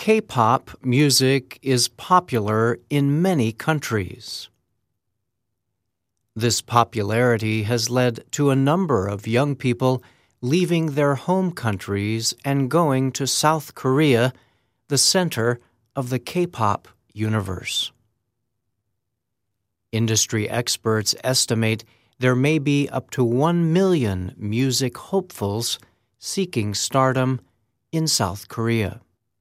K-pop music is popular in many countries. This popularity has led to a number of young people leaving their home countries and going to South Korea, the center of the K-pop universe. Industry experts estimate there may be up to 1 million music hopefuls seeking stardom in South Korea.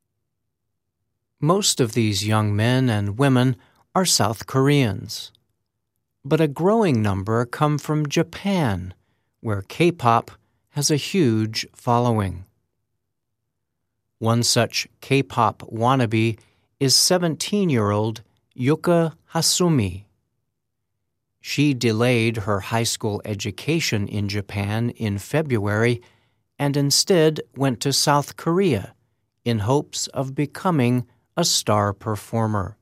Most of these young men and women are South Koreans, but a growing number come from Japan, where K-pop has a huge following. One such K-pop wannabe is 17-year-old Yuka Hasumi. She delayed her high school education in Japan in February and instead went to South Korea in hopes of becoming a star performer.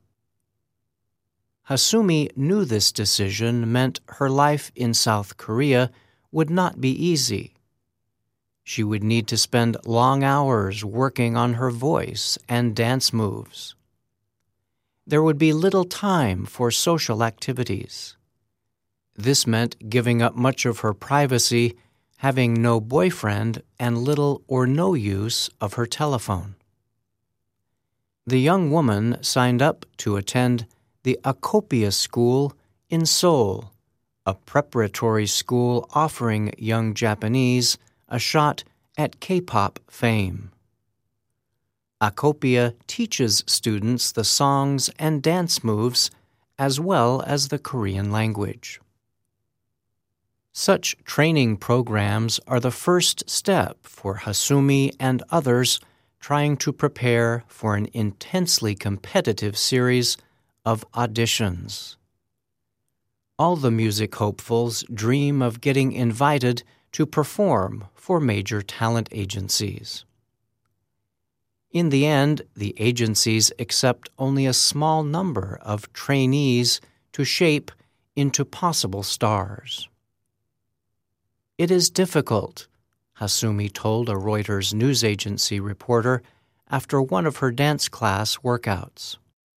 Hasumi knew this decision meant her life in South Korea would not be easy. She would need to spend long hours working on her voice and dance moves. There would be little time for social activities. This meant giving up much of her privacy, having no boyfriend, and little or no use of her telephone. The young woman signed up to attend the Akopia School in Seoul, a preparatory school offering young Japanese a shot at K-pop fame. Akopia teaches students the songs and dance moves as well as the Korean language. Such training programs are the first step for Hasumi and others trying to prepare for an intensely competitive series of auditions. All the music hopefuls dream of getting invited to perform for major talent agencies. In the end, the agencies accept only a small number of trainees to shape into possible stars. It is difficult, Hasumi told a Reuters news agency reporter after one of her dance class workouts.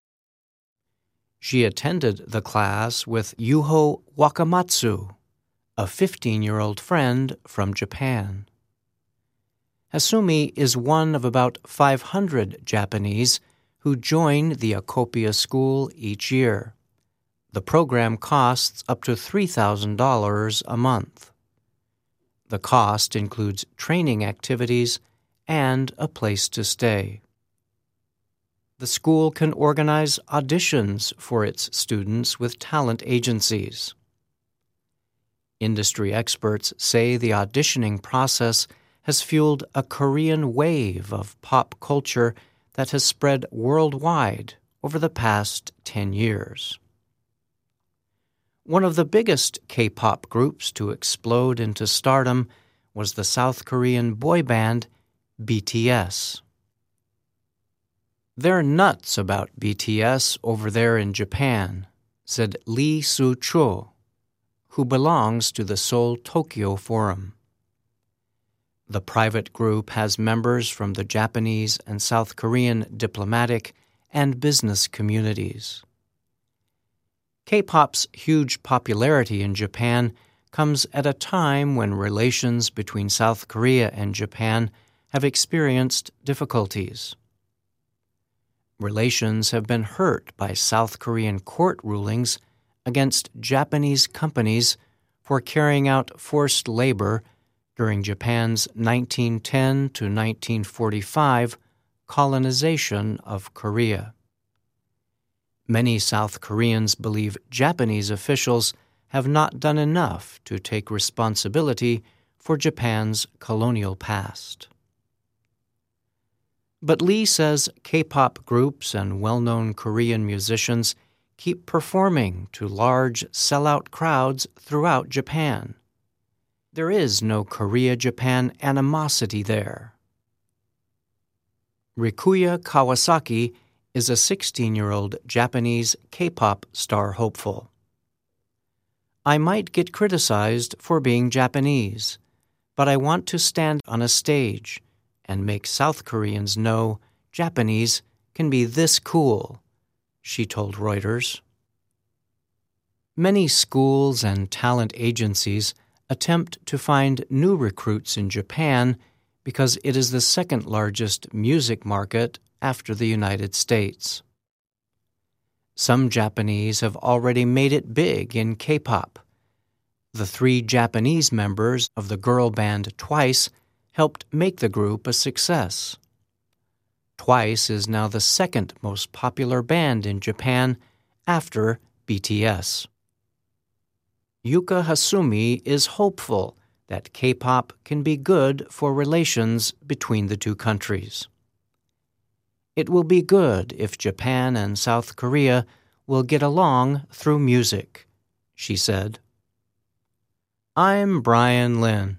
She attended the class with Yuho Wakamatsu, a 15-year-old friend from Japan. Hasumi is one of about 500 Japanese who join the Akopia School each year. The program costs up to $3,000 a month. The cost includes training activities and a place to stay. The school can organize auditions for its students with talent agencies. Industry experts say the auditioning process has fueled a Korean wave of pop culture that has spread worldwide over the past 10 years. One of the biggest K-pop groups to explode into stardom was the South Korean boy band BTS. "They're nuts about BTS over there in Japan," said Lee Soo-cho, who belongs to the Seoul Tokyo Forum. The private group has members from the Japanese and South Korean diplomatic and business communities. K-pop's huge popularity in Japan comes at a time when relations between South Korea and Japan have experienced difficulties. Relations have been hurt by South Korean court rulings against Japanese companies for carrying out forced labor during Japan's 1910 to 1945 colonization of Korea. Many South Koreans believe Japanese officials have not done enough to take responsibility for Japan's colonial past. But Lee says K-pop groups and well-known Korean musicians keep performing to large sellout crowds throughout Japan. There is no Korea-Japan animosity there. Rikuya Kawasaki is a 16-year-old Japanese K-pop star hopeful. "I might get criticized for being Japanese, but I want to stand on a stage and make South Koreans know Japanese can be this cool, she told Reuters. Many schools and talent agencies attempt to find new recruits in Japan because it is the second largest music market after the United States. Some Japanese have already made it big in K-pop. The 3 Japanese members of the girl band Twice helped make the group a success. Twice is now the second most popular band in Japan after BTS. Yuka Hasumi is hopeful that K-pop can be good for relations between the two countries. It will be good if Japan and South Korea will get along through music, she said. I'm Brian Lynn.